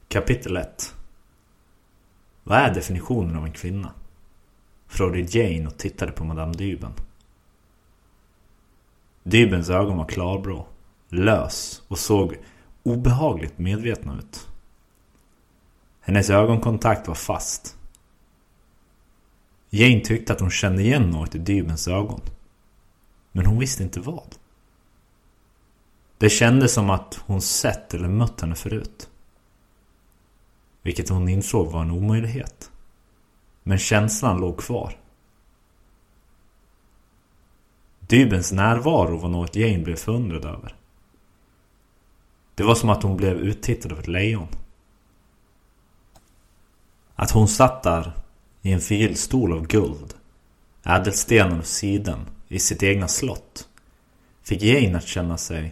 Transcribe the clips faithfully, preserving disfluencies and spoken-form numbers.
Kapitel ett. Vad är definitionen av en kvinna? Frågade Jane och tittade på Madame Dyben. Dybens ögon var klarblå, lös och såg obehagligt medvetna ut. Hennes ögonkontakt var fast. Jane tyckte att hon kände igen något i Dybens ögon. Men hon visste inte vad. Det kändes som att hon sett eller mött henne förut. Vilket hon insåg var en omöjlighet. Men känslan låg kvar. Dybens närvaro var något Jane blev förundrad över. Det var som att hon blev uttittad av ett lejon. Att hon satt där i en förgylld stol av guld, ädelstenar och siden i sitt egna slott, fick Jane att känna sig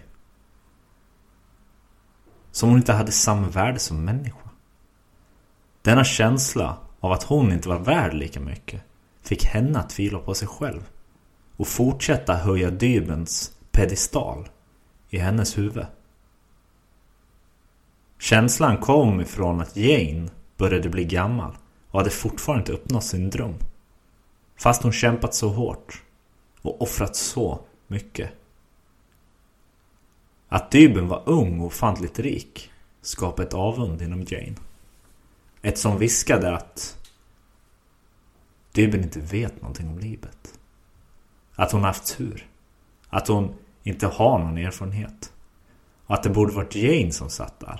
som hon inte hade samma värde som människa. Denna känsla av att hon inte var värd lika mycket fick henne att tvivla på sig själv och fortsätta höja Dybens pedestal i hennes huvud. Känslan kom ifrån att Jane började bli gammal och hade fortfarande inte uppnått sin dröm. Fast hon kämpat så hårt och offrat så mycket. Att Dyben var ung och ofantligt rik skapade ett avund inom Jane. Ett som viskade att Dyben inte vet någonting om livet. Att hon haft tur. Att hon inte har någon erfarenhet. Och att det borde varit Jane som satt där.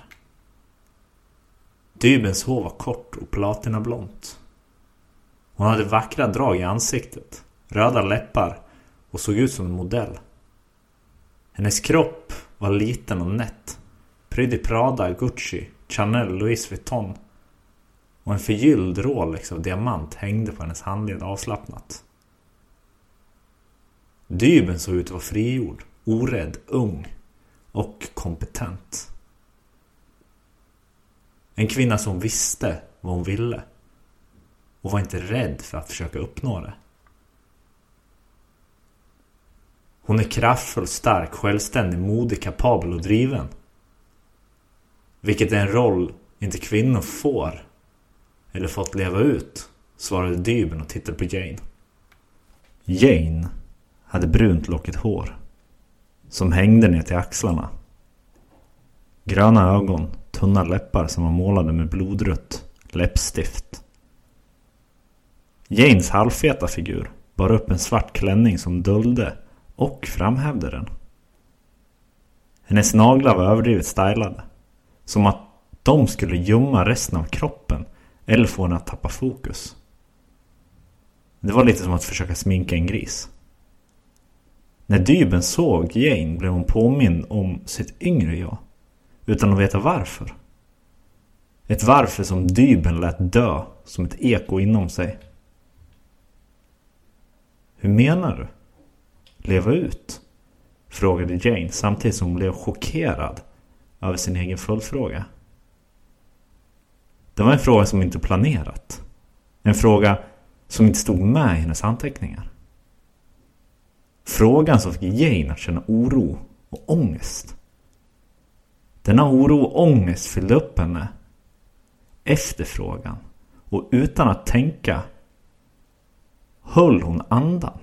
Dybens hår var kort och platinablont. Hon hade vackra drag i ansiktet, röda läppar och såg ut som en modell. Hennes kropp var liten och nätt, prydd i Prada, Gucci, Chanel, Louis Vuitton, och en förgylld Rolex av diamant hängde på hennes handled avslappnat. Dyben såg ut att vara frigjord, orädd, ung och kompetent. En kvinna som visste vad hon ville och var inte rädd för att försöka uppnå det. Hon är kraftfull, stark, självständig, modig, kapabel och driven. Vilket är en roll inte kvinnor får eller fått leva ut, svarade Dyben och tittade på Jane. Jane hade brunt lockigt hår som hängde ner till axlarna. Gröna ögon, tunna läppar som var målade med blodrött läppstift. Janes halvfeta figur bar upp en svart klänning som dolde och framhävde den. Hennes naglar var överdrivet stylade, som att de skulle gömma resten av kroppen eller få henne att tappa fokus. Det var lite som att försöka sminka en gris. När Dyben såg Jane blev hon påmind om sitt yngre jag, utan att veta varför. Ett varför som Dyben lät dö som ett eko inom sig. Hur menar du? Leva ut? Frågade Jane samtidigt som hon blev chockerad över sin egen följdfråga. Det var en fråga som inte planerat. En fråga som inte stod med i hennes anteckningar. Frågan som fick Jane att känna oro och ångest. Denna oro och ångest fyllde upp henne efter frågan, och utan att tänka höll hon andan.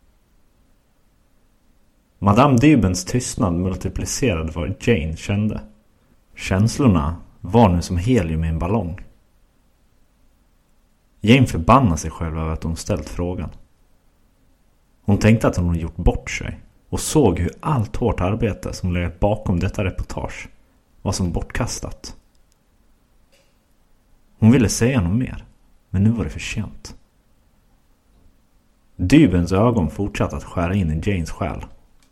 Madame Dybens tystnad multiplicerade vad Jane kände. Känslorna var nu som helium i en ballong. Jane förbannade sig själv över att hon ställt frågan. Hon tänkte att hon hade gjort bort sig och såg hur allt hårt arbete som legat bakom detta reportage var som bortkastat. Hon ville säga något mer, men nu var det för sent. Dybens ögon fortsatte att skära in i Janes själ.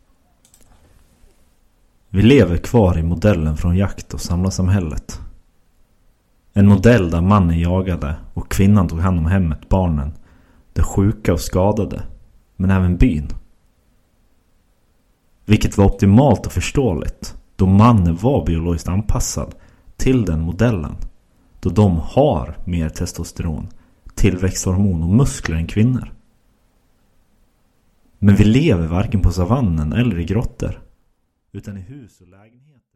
Vi lever kvar i modellen från jakt- och samlarsamhället. En modell där mannen jagade och kvinnan tog hand om hemmet, barnen, de sjuka och skadade, men även byn. Vilket var optimalt och förståeligt, då mannen var biologiskt anpassad till den modellen, då de har mer testosteron, tillväxthormon och muskler än kvinnor. Men vi lever varken på savannen eller i grottor, utan i hus och lägenheter.